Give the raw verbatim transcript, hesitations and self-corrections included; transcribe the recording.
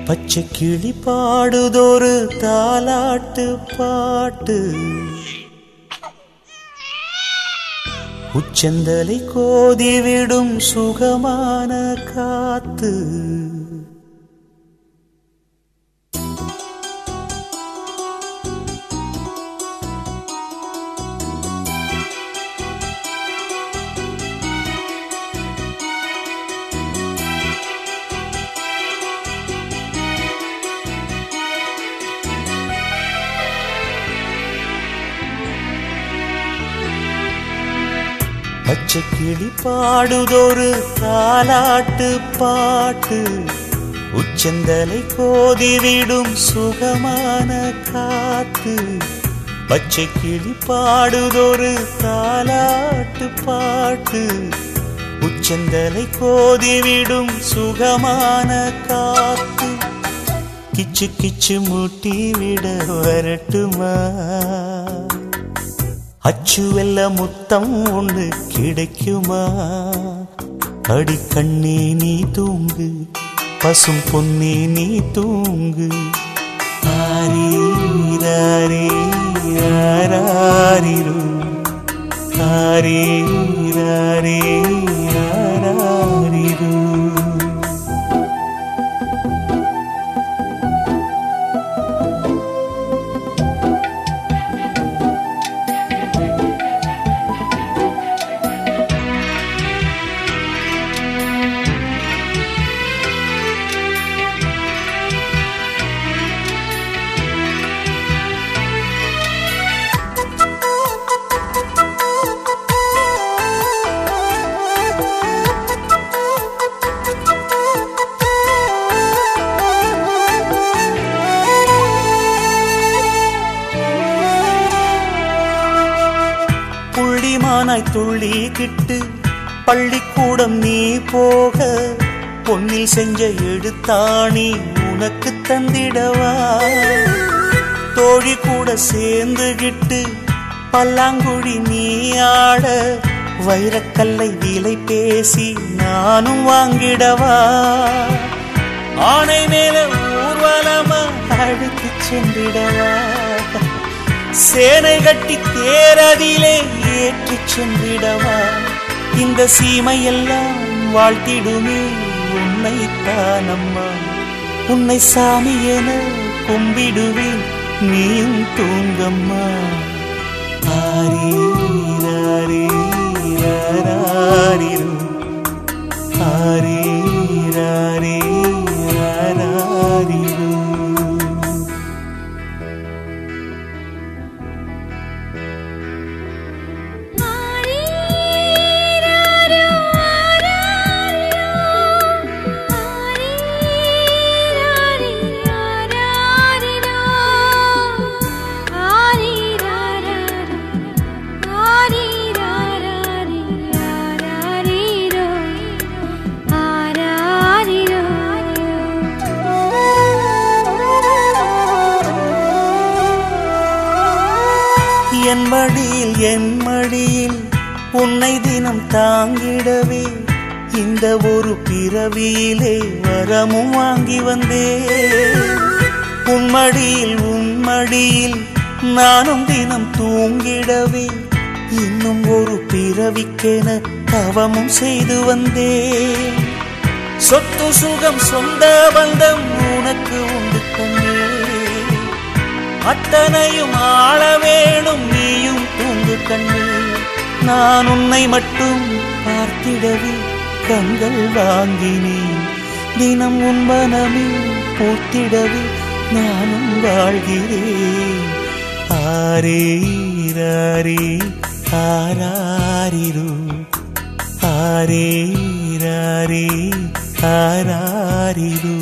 பச்சை கிளி பாடுதொரு தாலாட்டு பாட்டு, உச்சந்தலை கோதிவிடும் சுகமான காத்து. பச்சை கிளி பாடுதொரு தாலாட்டு பாட்டு, உச்சந்தலை கோதிவிடும் சுகமான காத்து. பச்சை கிளி பாடுதொரு தாலாட்டு பாட்டு, உச்சந்தலை கோதிவிடும் சுகமான காத்து. கிச்சு கிச்சு மூட்டி விட வரட்டுமா, அச்சு வெல்ல முத்தம் ஒன்று கிடைக்குமா? அடி கண்ணே நீ தூங்கு, பசும் பொன்னே நீ தூங்கு. ஆரீராரே ஆராரிரு, ஆரீராரே ஆராரிரு. மானாய் துள்ளிக்கிட்டு பள்ளிக்கூடம் நீ போக, பொன்னில் செஞ்ச எடுத்தாணி உனக்கு தந்திடவா? தோழி கூட சேர்ந்துகிட்டு பல்லாங்குழி நீ ஆட, வைரக்கல்லை விலை பேசி நானும் வாங்கிடவா? ஆனை மேல ஊர்வலமா அழைத்து சென்றிடவா? சேனை கட்டி தேரதிலே ஏற்றி சென்றிடவா? இந்த சீமையெல்லாம் வாழ்த்திடுமே உன்னைத்தானம்மா. உன்னை சாமி என கும்பிடுவேன், நீயும் தூங்கம்மா. ஆரீராரே ஆராரிரு, ஆரீராரே ஆராரிரு. என் மடியில் என் மடியில் உன்னை தினம் தாங்கிடவே, இந்த ஒரு பிறவியிலே வரமும் வாங்கி வந்தே. உன் மடியில் உன் மடியில் நானும் தினம் தூங்கிடவே, இன்னும் ஒரு பிறவிக்கென தவமும் செய்து வந்தே. சொத்து சுகம் சொந்த பந்தம் உனக்கு உண்டு கண்ணே, அத்தனையும் ஆள வேணும் நீயும் தூங்கு கண்ணே. நான் உன்னை மட்டும் பார்த்திடவே கண்கள் வாங்கினேன், தினம் உன் மனமே பூத்திடவே நானும் வாழ்கிறேன். ஆரீராரே ஆராரிரு, ஆரீராரே ஆராரிரு.